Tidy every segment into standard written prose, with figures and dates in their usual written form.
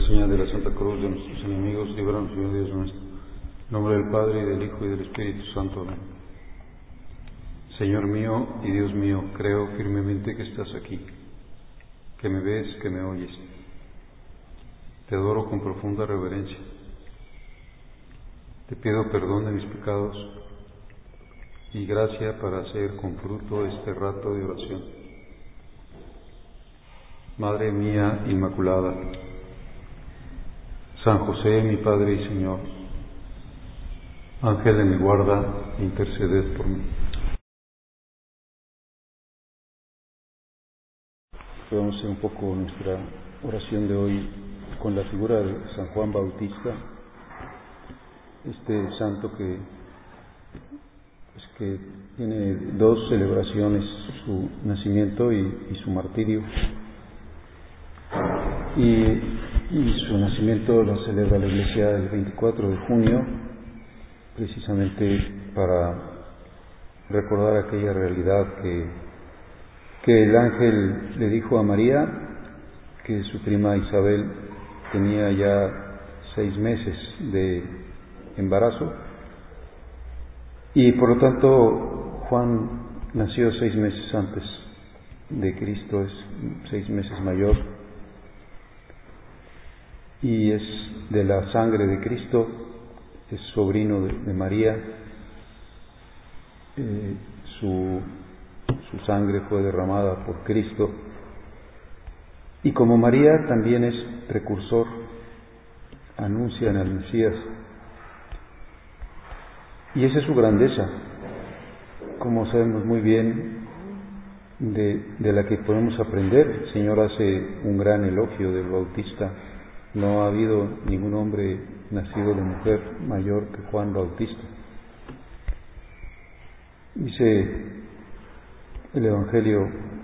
señal de la Santa Cruz de nuestros enemigos, líbranos, Señor Dios nuestro. En nombre del Padre, y del Hijo, y del Espíritu Santo. Amén. Señor mío y Dios mío, creo firmemente que estás aquí, que me ves, que me oyes. Te adoro con profunda reverencia. Te pido perdón de mis pecados y gracia para hacer con fruto este rato de oración. Madre mía Inmaculada, San José, mi Padre y Señor, Ángel de mi guarda, interceded por mí. Vamos a hacer un poco nuestra oración de hoy con la figura de San Juan Bautista, este santo que tiene dos celebraciones, su nacimiento y su martirio. Y su nacimiento lo celebra la Iglesia el 24 de junio, precisamente para recordar aquella realidad que el ángel le dijo a María, que su prima Isabel tenía ya 6 meses de embarazo, y por lo tanto Juan nació 6 meses antes de Cristo, es 6 meses mayor, y es de la sangre de Cristo, es sobrino de María. Su sangre fue derramada por Cristo, y como María también es precursor, anuncian al Mesías, y esa es su grandeza, como sabemos muy bien, de la que podemos aprender. El Señor hace un gran elogio del Bautista. No ha habido ningún hombre nacido de mujer mayor que Juan Bautista. Dice el Evangelio: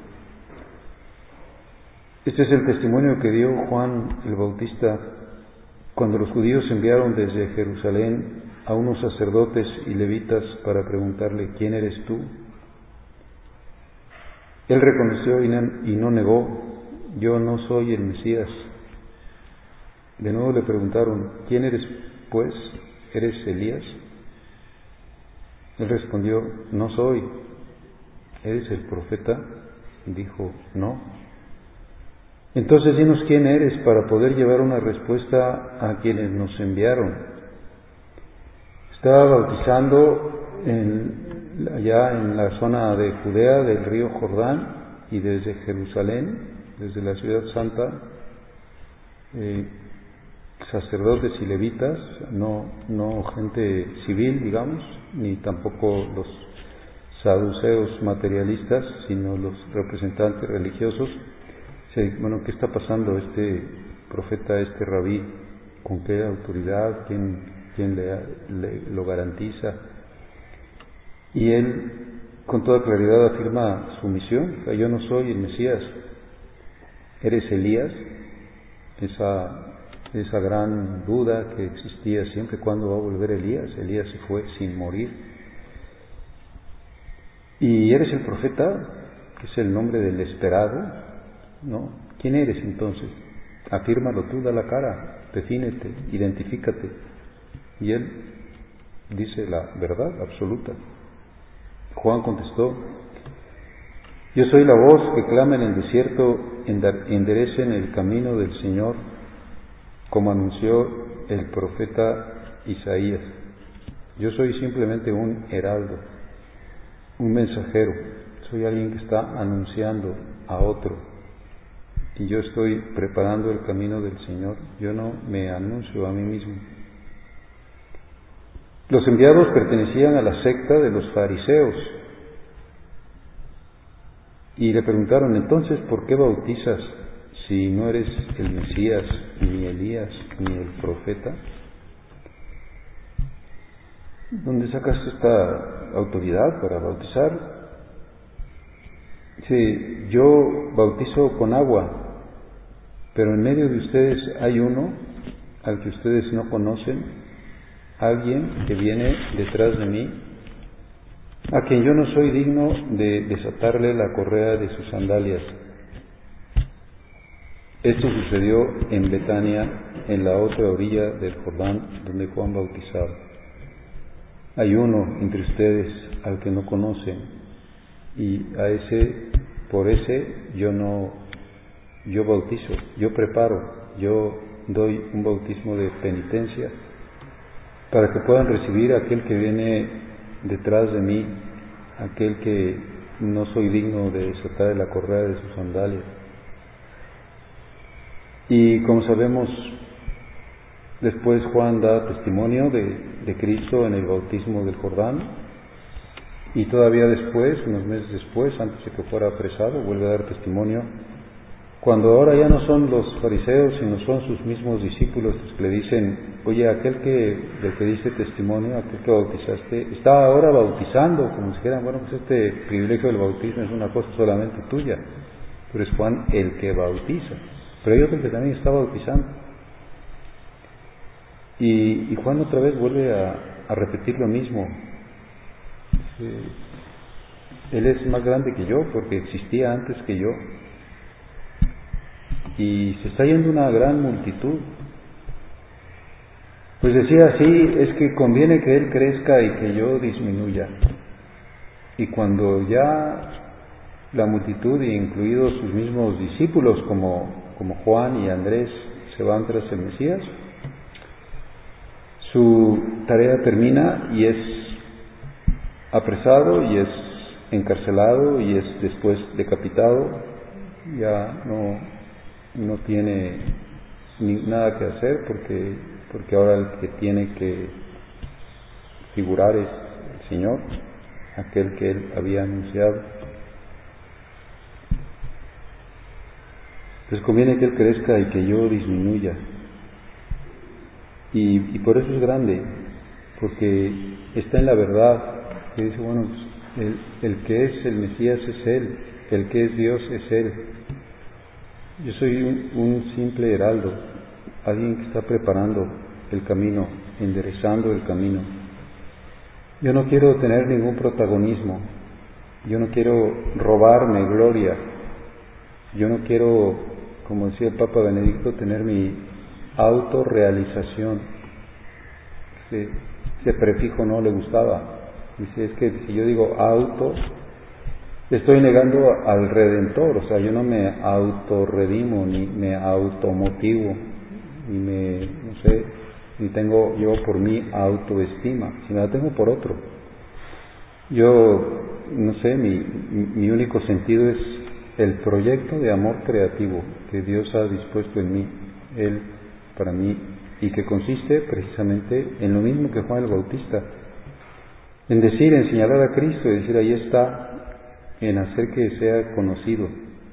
este es el testimonio que dio Juan el Bautista cuando los judíos enviaron desde Jerusalén a unos sacerdotes y levitas para preguntarle: ¿quién eres tú? Él reconoció y no negó: yo no soy el Mesías. De nuevo le preguntaron: ¿quién eres pues? ¿Eres Elías? Él respondió: no soy. ¿Eres el profeta? Dijo: no. Entonces dinos quién eres para poder llevar una respuesta a quienes nos enviaron. Estaba bautizando allá en la zona de Judea, del río Jordán, y desde Jerusalén, desde la ciudad santa, sacerdotes y levitas, no gente civil, digamos, ni tampoco los saduceos materialistas, sino los representantes religiosos. Bueno, ¿qué está pasando este profeta, este rabí? ¿Con qué autoridad? ¿Quién lo garantiza? Y él con toda claridad afirma su misión: yo no soy el Mesías. ¿Eres Elías? Esa gran duda que existía siempre: ¿cuándo va a volver Elías? Elías se fue sin morir. ¿Y eres el profeta? Que es el nombre del esperado, ¿no? ¿Quién eres entonces? Afírmalo tú, da la cara, defínete, identifícate. Y él dice la verdad absoluta. Juan contestó: yo soy la voz que clama en el desierto, enderecen el camino del Señor, como anunció el profeta Isaías. Yo soy simplemente un heraldo, un mensajero, soy alguien que está anunciando a otro, y yo estoy preparando el camino del Señor. Yo no me anuncio a mí mismo. Los enviados pertenecían a la secta de los fariseos, y le preguntaron: entonces, ¿por qué bautizas si no eres el Mesías, ni Elías, ni el profeta? ¿Dónde sacas esta autoridad para bautizar? Dice: yo bautizo con agua, pero en medio de ustedes hay uno al que ustedes no conocen, alguien que viene detrás de mí, a quien yo no soy digno de desatarle la correa de sus sandalias. Esto sucedió en Betania, en la otra orilla del Jordán donde Juan bautizaba. Hay uno entre ustedes al que no conocen, y por ese yo bautizo, yo preparo, yo doy un bautismo de penitencia para que puedan recibir a aquel que viene detrás de mí, aquel que no soy digno de desatar la correa de sus sandalias. Y como sabemos, después Juan da testimonio de Cristo en el bautismo del Jordán, y todavía después, unos meses después, antes de que fuera apresado, vuelve a dar testimonio, cuando ahora ya no son los fariseos, sino son sus mismos discípulos los que le dicen: oye, del que diste testimonio, aquel que bautizaste, está ahora bautizando, como si dijeran: bueno, pues este privilegio del bautismo es una cosa solamente tuya, pero es Juan el que bautiza, pero hay otro que también está bautizando. Y Juan otra vez vuelve a repetir lo mismo. Él es más grande que yo porque existía antes que yo, y se está yendo una gran multitud. Pues decía así: es que conviene que Él crezca y que yo disminuya. Y cuando ya la multitud, incluidos sus mismos discípulos como Juan y Andrés, se van tras el Mesías, su tarea termina y es apresado y es encarcelado y es después decapitado. Ya no tiene nada que hacer porque ahora el que tiene que figurar es el Señor, aquel que Él había anunciado. Entonces conviene que Él crezca y que yo disminuya. Y por eso es grande, porque está en la verdad, que dice: bueno, el que es el Mesías es Él, el que es Dios es Él. Yo soy un simple heraldo, alguien que está preparando el camino, enderezando el camino. Yo no quiero tener ningún protagonismo, yo no quiero robarme gloria, yo no quiero, como decía el Papa Benedicto, tener mi autorrealización. Ese prefijo no le gustaba. Dice: es que si yo digo auto, estoy negando al Redentor. O sea, yo no me autorredimo, ni me automotivo, ni tengo yo por mí autoestima, sino la tengo por otro. Yo, mi único sentido es el proyecto de amor creativo que Dios ha dispuesto en mí, Él para mí, y que consiste precisamente en lo mismo que Juan el Bautista, en señalar a Cristo y decir: ahí está, en hacer que sea conocido.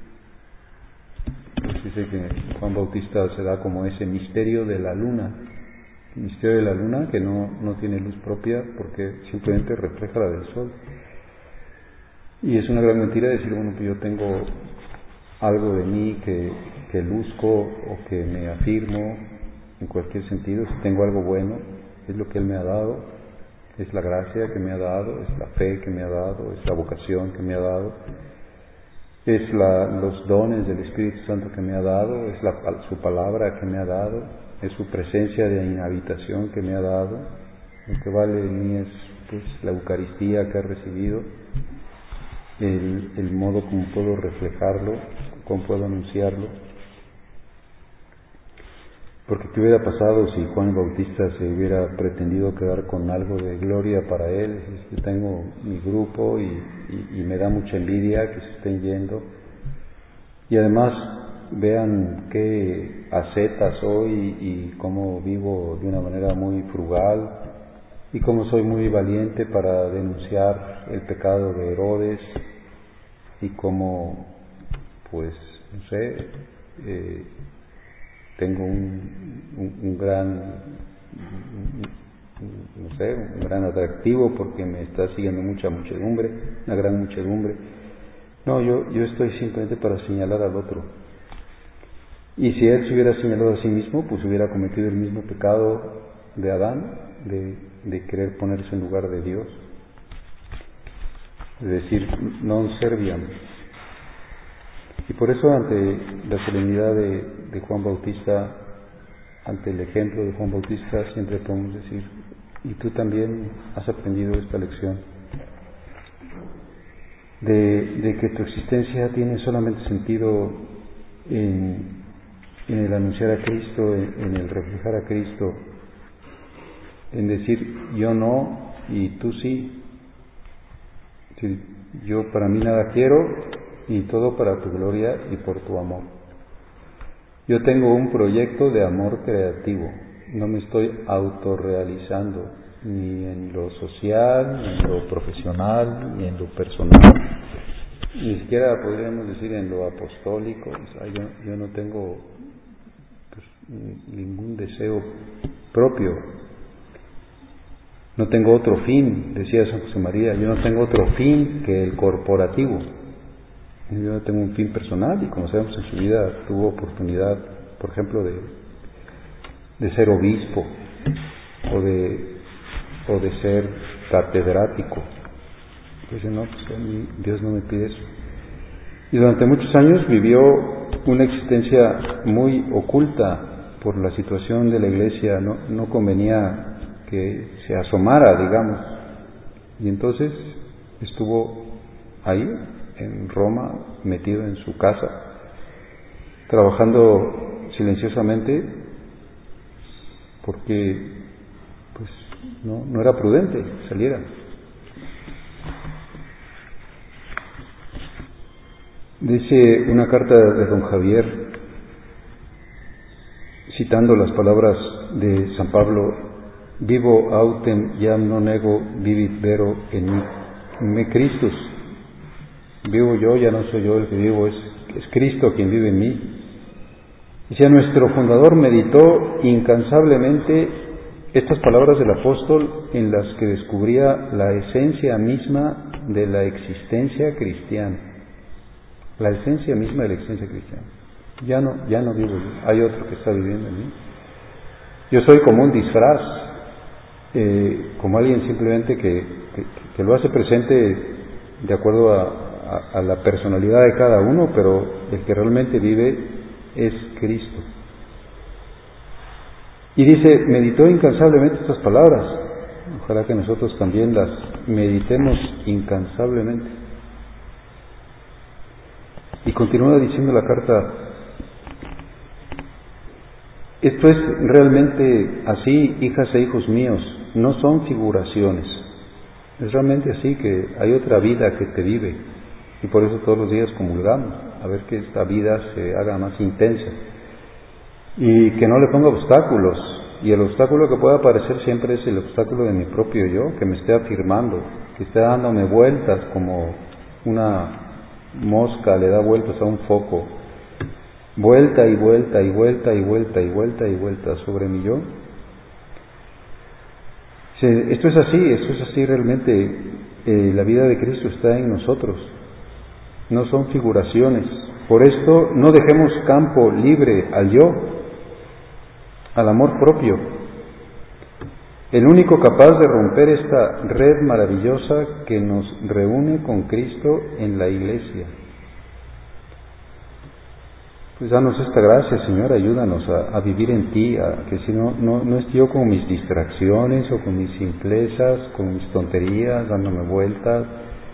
Pues dice que Juan Bautista se da como ese misterio de la luna, que no tiene luz propia porque simplemente refleja la del sol. Y es una gran mentira decir: bueno, que yo tengo algo de mí que luzco o que me afirmo en cualquier sentido. Si tengo algo bueno, es lo que Él me ha dado, es la gracia que me ha dado, es la fe que me ha dado, es la vocación que me ha dado, es los dones del Espíritu Santo que me ha dado, es su palabra que me ha dado, es su presencia de inhabitación que me ha dado. Lo que vale en mí es pues la Eucaristía que he recibido, el modo como puedo reflejarlo, cómo puedo anunciarlo. Porque ¿qué hubiera pasado si Juan el Bautista se hubiera pretendido quedar con algo de gloria para él? Yo tengo mi grupo y me da mucha envidia que se estén yendo. Y además vean qué asceta soy y cómo vivo de una manera muy frugal y cómo soy muy valiente para denunciar el pecado de Herodes y cómo, pues, tengo un gran atractivo porque me está siguiendo una gran muchedumbre. No, yo estoy simplemente para señalar al otro. Y si él se hubiera señalado a sí mismo, pues hubiera cometido el mismo pecado de Adán, de querer ponerse en lugar de Dios. Es decir, non serviam. Y por eso ante la solemnidad de Juan Bautista ante el ejemplo de Juan Bautista siempre podemos decir, y tú también has aprendido esta lección, de que tu existencia tiene solamente sentido en el anunciar a Cristo, en el reflejar a Cristo, en decir yo no y tú sí. Es decir, yo para mí nada quiero y todo para tu gloria y por tu amor. Yo tengo un proyecto de amor creativo, no me estoy autorrealizando ni en lo social, ni en lo profesional, ni en lo personal, ni siquiera podríamos decir en lo apostólico. O sea, yo no tengo ningún deseo propio, no tengo otro fin, decía San José María, yo no tengo otro fin que el corporativo. Yo no tengo un fin personal, y como sabemos en su vida tuvo oportunidad, por ejemplo, de ser obispo o de ser catedrático. Dice, no, pues a mí Dios no me pide eso. Y durante muchos años vivió una existencia muy oculta por la situación de la Iglesia, no convenía que se asomara, digamos. Y entonces estuvo ahí, en Roma, metido en su casa, trabajando silenciosamente, porque pues no era prudente que saliera. Dice una carta de don Javier, citando las palabras de San Pablo: vivo autem iam non ego vivit vero en me Christus. Vivo yo, ya no soy yo el que vivo, es Cristo quien vive en mí. Dice, nuestro fundador meditó incansablemente estas palabras del apóstol, en las que descubría la esencia misma de la existencia cristiana. La esencia misma de la existencia cristiana. Ya no vivo yo, hay otro que está viviendo en mí. Yo soy como un disfraz, como alguien simplemente que lo hace presente de acuerdo a la personalidad de cada uno, pero el que realmente vive es Cristo. Y dice, meditó incansablemente estas palabras. Ojalá que nosotros también las meditemos incansablemente. Y continúa diciendo la carta: esto es realmente así, hijas e hijos míos, no son figuraciones. Es realmente así, que hay otra vida que te vive, y por eso todos los días comulgamos, a ver que esta vida se haga más intensa y que no le ponga obstáculos. Y el obstáculo que pueda aparecer siempre es el obstáculo de mi propio yo, que me esté afirmando, que esté dándome vueltas como una mosca le da vueltas a un foco, vuelta y vuelta y vuelta y vuelta y vuelta y vuelta sobre mi yo. Esto es así realmente. La vida de Cristo está en nosotros, no son figuraciones. Por esto no dejemos campo libre al yo, al amor propio. El único capaz de romper esta red maravillosa que nos reúne con Cristo en la Iglesia. Pues danos esta gracia, Señor, ayúdanos a vivir en Ti, que si no es yo con mis distracciones o con mis simplezas, con mis tonterías, dándome vueltas,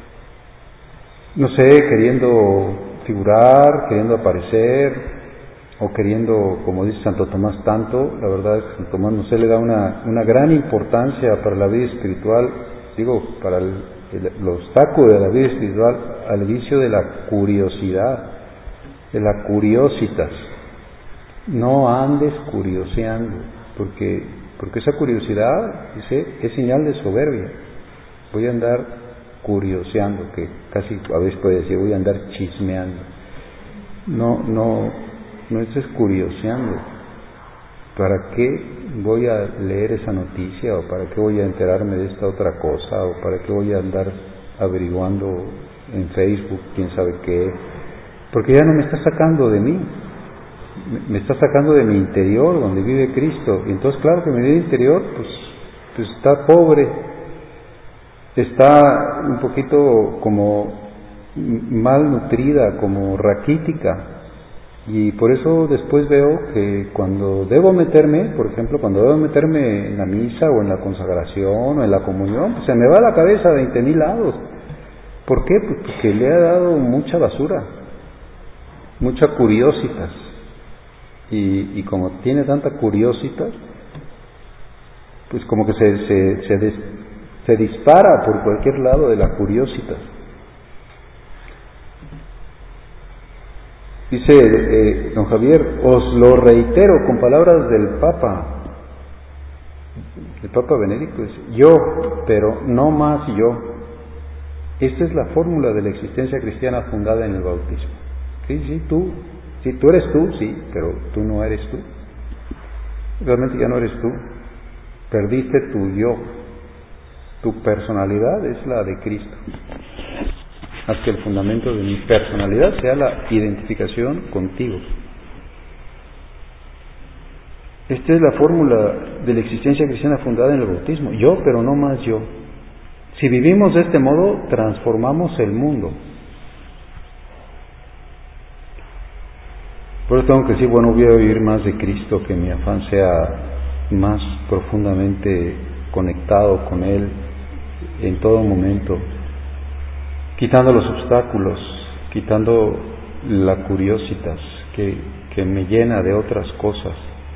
no sé, queriendo figurar, queriendo aparecer, o queriendo, como dice Santo Tomás, tanto. La verdad es que Santo Tomás, no sé, le da una gran importancia para la vida espiritual, para el obstáculo de la vida espiritual, al vicio de la curiosidad, de la curiositas. No andes curioseando, porque esa curiosidad, dice, es señal de soberbia. Voy a andar curioseando, que casi a veces puede decir, voy a andar chismeando. No estés curioseando. ¿Para qué voy a leer esa noticia? ¿O para qué voy a enterarme de esta otra cosa? ¿O para qué voy a andar averiguando en Facebook quién sabe qué? Porque ya no me está sacando de mí, me está sacando de mi interior, donde vive Cristo. Y entonces, claro que mi vida interior pues está pobre, está un poquito como mal nutrida, como raquítica. Y por eso después veo que cuando debo meterme, por ejemplo, cuando debo meterme en la misa o en la consagración o en la comunión, pues se me va la cabeza a 20,000 lados. ¿Por qué? Pues porque le ha dado mucha basura, mucha curiositas. Y como tiene tanta curiositas, pues como que se dispara por cualquier lado de la curiositas. Dice don Javier, os lo reitero con palabras del Papa. El Papa Benedicto dice, yo, pero no más yo. Esta es la fórmula de la existencia cristiana fundada en el bautismo. Sí, tú eres tú, sí, pero tú no eres tú. Realmente ya no eres tú. Perdiste tu yo. Tu personalidad es la de Cristo. Haz que el fundamento de mi personalidad sea la identificación contigo. Esta es la fórmula de la existencia cristiana fundada en el bautismo. Yo, pero no más yo. Si vivimos de este modo, transformamos el mundo. Por eso tengo que decir, bueno, voy a oír más de Cristo, que mi afán sea más profundamente conectado con Él en todo momento, quitando los obstáculos, quitando la curiositas que me llena de otras cosas.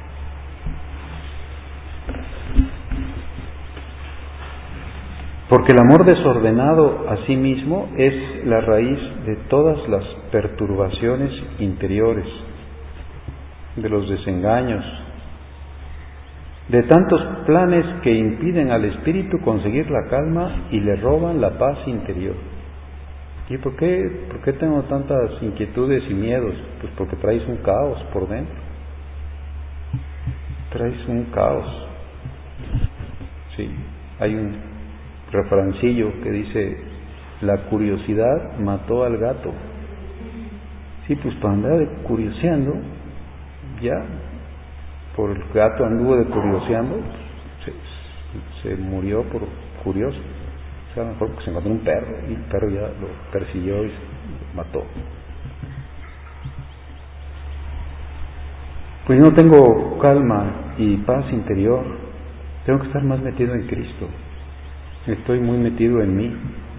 Porque el amor desordenado a sí mismo es la raíz de todas las perturbaciones interiores, de los desengaños, de tantos planes que impiden al espíritu conseguir la calma y le roban la paz interior. ¿Y por qué tengo tantas inquietudes y miedos? Pues porque traes un caos por dentro. Traes un caos. Sí, hay un refrancillo que dice, la curiosidad mató al gato. Sí, pues para andar curioseando, ya, por el gato anduvo de curioseando, se murió por curioso. O sea, a lo mejor porque se encontró un perro y el perro ya lo persiguió y se mató. Pues yo no tengo calma y paz interior, tengo que estar más metido en Cristo. Estoy muy metido en mí.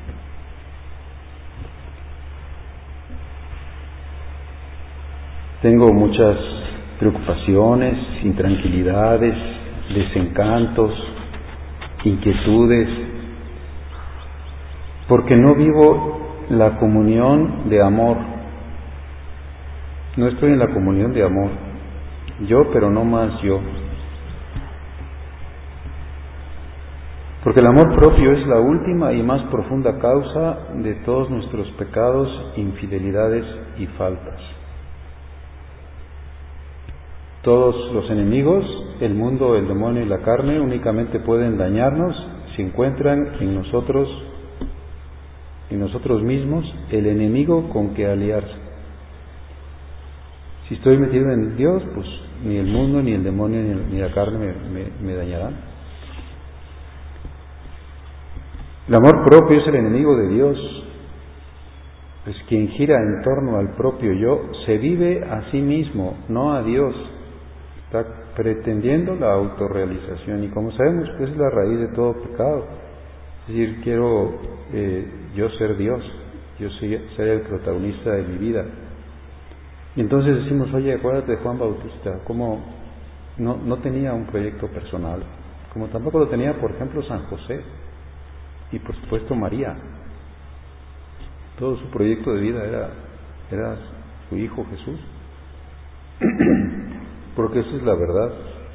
Tengo muchas preocupaciones, intranquilidades, desencantos, inquietudes, porque no vivo la comunión de amor. No estoy en la comunión de amor. Yo, pero no más yo. Porque el amor propio es la última y más profunda causa de todos nuestros pecados, infidelidades y faltas. Todos los enemigos, el mundo, el demonio y la carne, únicamente pueden dañarnos si encuentran en nosotros mismos, el enemigo con que aliarse. Si estoy metido en Dios, pues ni el mundo, ni el demonio, ni la carne me dañarán. El amor propio es el enemigo de Dios, pues quien gira en torno al propio yo se vive a sí mismo, no a Dios. Está pretendiendo la autorrealización y como sabemos, pues es la raíz de todo pecado. Es decir, quiero yo ser Dios, yo ser el protagonista de mi vida. Y entonces decimos, oye, acuérdate de Juan Bautista, como no tenía un proyecto personal, como tampoco lo tenía, por ejemplo, San José. Y por supuesto María. Todo su proyecto de vida era su hijo Jesús. Porque esa es la verdad.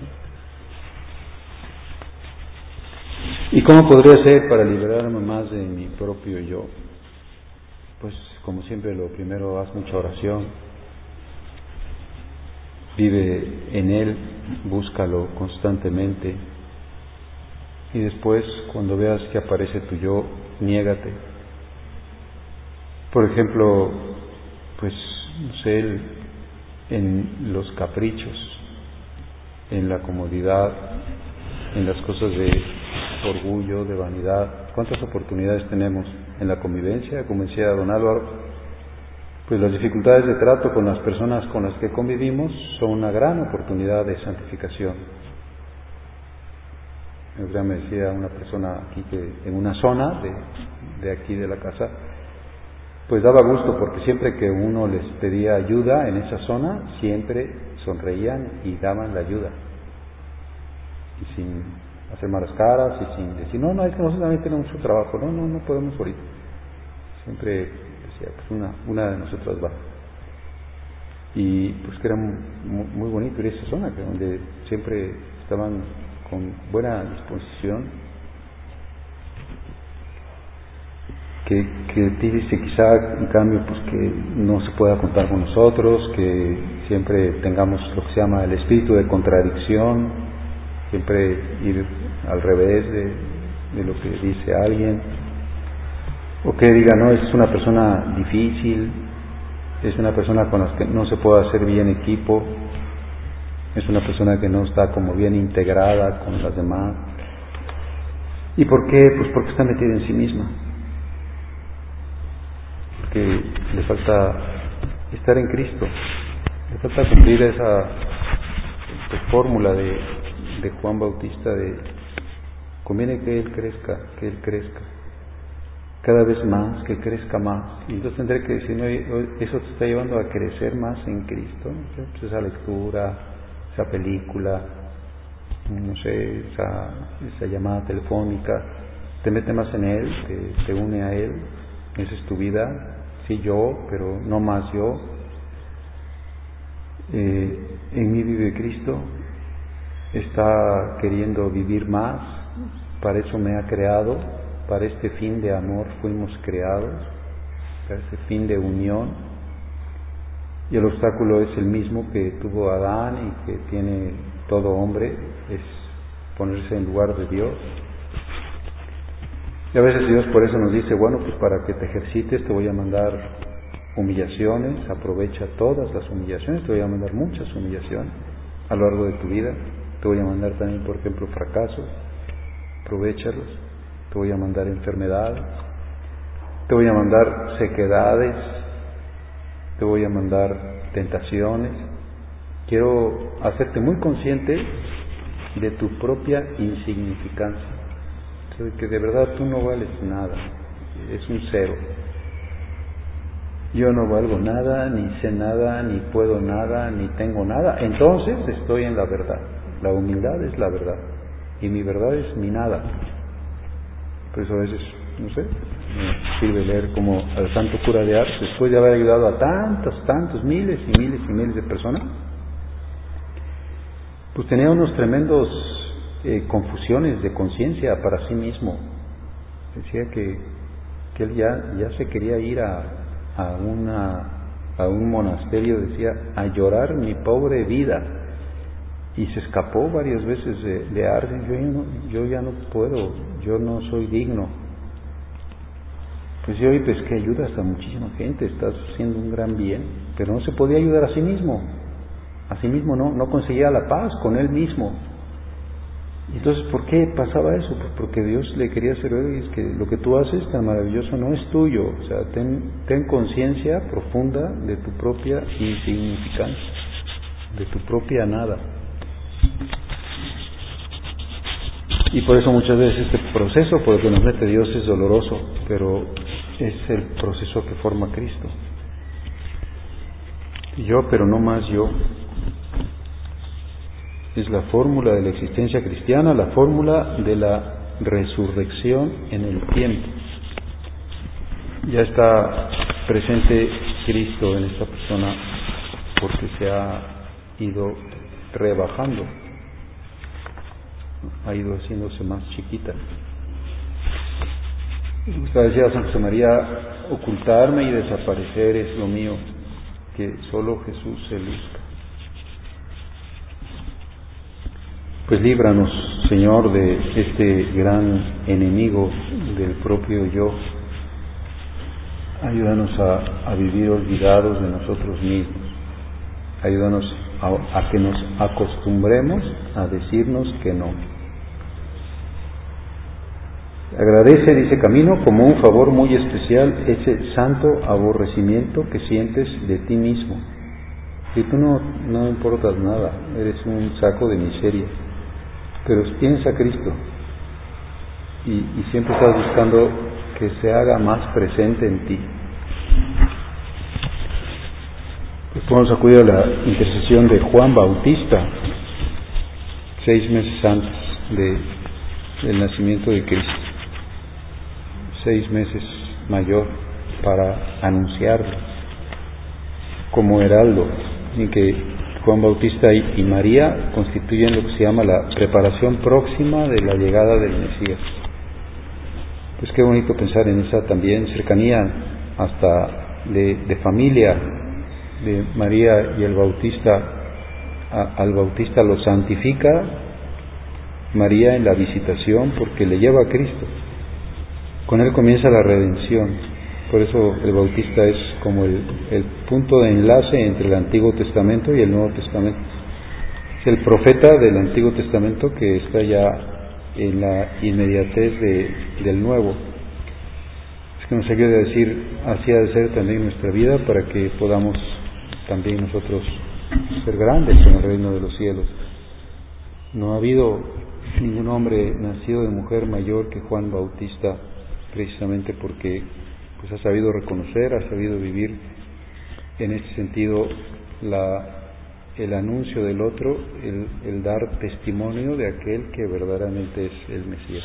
¿Y cómo podría ser para liberarme más de mi propio yo? Pues como siempre, lo primero, haz mucha oración. Vive en Él, búscalo constantemente. Y después, cuando veas que aparece tu yo, niégate. Por ejemplo, pues, no sé, en los caprichos, en la comodidad, en las cosas de orgullo, de vanidad. ¿Cuántas oportunidades tenemos en la convivencia? Como decía don Álvaro, pues las dificultades de trato con las personas con las que convivimos son una gran oportunidad de santificación. Ya me decía una persona aquí que en una zona de aquí de la casa, pues daba gusto porque siempre que uno les pedía ayuda en esa zona, siempre sonreían y daban la ayuda. Y sin hacer malas caras y sin decir, no, es que nosotros también tenemos mucho trabajo, no podemos ahorita. Siempre decía, pues una de nosotras va. Y pues que era muy bonito ir a esa zona, que donde siempre estaban con buena disposición. Que dice quizá en cambio pues que no se pueda contar con nosotros, que siempre tengamos lo que se llama el espíritu de contradicción, siempre ir al revés de lo que dice alguien, o que diga, no, es una persona difícil, es una persona con la que no se puede hacer bien equipo, es una persona que no está como bien integrada con las demás. ¿Y por qué? Pues porque está metida en sí misma, porque le falta estar en Cristo, le falta cumplir esa fórmula de Juan Bautista de conviene que Él crezca, cada vez más, que crezca más. Y entonces tendré que decir, no, eso te está llevando a crecer más en Cristo, ¿no? Pues esa lectura, esa película, no sé, esa llamada telefónica, te mete más en Él, te une a Él, esa es tu vida. Sí, yo, pero no más yo. En mí vive Cristo, está queriendo vivir más, para eso me ha creado, para este fin de amor fuimos creados, para este fin de unión, y el obstáculo es el mismo que tuvo Adán y que tiene todo hombre, es ponerse en lugar de Dios. Y a veces Dios por eso nos dice, bueno, pues para que te ejercites te voy a mandar humillaciones, aprovecha todas las humillaciones, te voy a mandar muchas humillaciones a lo largo de tu vida, te voy a mandar también, por ejemplo, fracasos, aprovéchalos, te voy a mandar enfermedades, te voy a mandar sequedades, te voy a mandar tentaciones. Quiero hacerte muy consciente de tu propia insignificancia, de que de verdad tú no vales nada, es un cero. Yo no valgo nada, ni sé nada, ni puedo nada, ni tengo nada. Entonces estoy en la verdad. La humildad es la verdad y mi verdad es mi nada. Por eso a veces, no sé, me sirve leer como al santo cura de Ars, después de haber ayudado a tantos, miles y miles de personas, pues tenía unos tremendos confusiones de conciencia para sí mismo. Decía que él ya se quería ir a un monasterio, decía, a llorar mi pobre vida, y se escapó varias veces de Ars. Yo ya no puedo, yo no soy digno. Pues yo pues que ayudas a muchísima gente, estás haciendo un gran bien, pero no se podía ayudar a sí mismo no conseguía la paz con él mismo. Y entonces, ¿por qué pasaba eso? Pues porque Dios le quería hacer ver, y es que lo que tú haces tan maravilloso no es tuyo, o sea, ten conciencia profunda de tu propia insignificancia, de tu propia nada. Y por eso muchas veces este proceso por el que nos mete Dios es doloroso, pero es el proceso que forma Cristo. Yo, pero no más yo. Es la fórmula de la existencia cristiana, la fórmula de la resurrección en el tiempo. Ya está presente Cristo en esta persona porque se ha ido rebajando, ha ido haciéndose más chiquita. Decía San José María, ocultarme y desaparecer es lo mío, que solo Jesús se luzca. Pues líbranos, Señor, de este gran enemigo del propio yo. Ayúdanos a vivir olvidados de nosotros mismos. Ayúdanos a que nos acostumbremos a decirnos que no. Agradece, dice Camino, como un favor muy especial ese santo aborrecimiento que sientes de ti mismo. Si tú no importas nada, eres un saco de miseria, pero tienes a Cristo y siempre estás buscando que se haga más presente en ti. Pues podemos acudir a la intercesión de Juan Bautista, 6 meses antes del nacimiento de Cristo, 6 meses mayor, para anunciarlo como heraldo, en que Juan Bautista y María constituyen lo que se llama la preparación próxima de la llegada del Mesías. Pues qué bonito pensar en esa también cercanía hasta de familia de María y el Bautista. Al Bautista lo santifica María en la visitación porque le lleva a Cristo. Con él comienza la redención. Por eso el Bautista es como el punto de enlace entre el Antiguo Testamento y el Nuevo Testamento. Es el profeta del Antiguo Testamento que está ya en la inmediatez del Nuevo. Es que nos ayuda a decir, así ha de ser también nuestra vida para que podamos también nosotros ser grandes en el reino de los cielos. No ha habido ningún hombre nacido de mujer mayor que Juan Bautista, precisamente porque pues ha sabido reconocer, ha sabido vivir en este sentido el anuncio del otro, el dar testimonio de aquel que verdaderamente es el Mesías.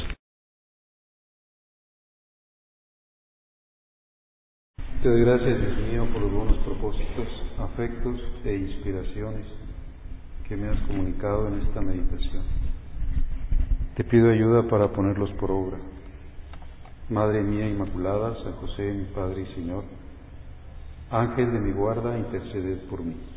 Te doy gracias, Dios mío, por los buenos propósitos, afectos e inspiraciones que me has comunicado en esta meditación. Te pido ayuda para ponerlos por obra. Madre mía Inmaculada, San José, mi Padre y Señor, Ángel de mi guarda, interceded por mí.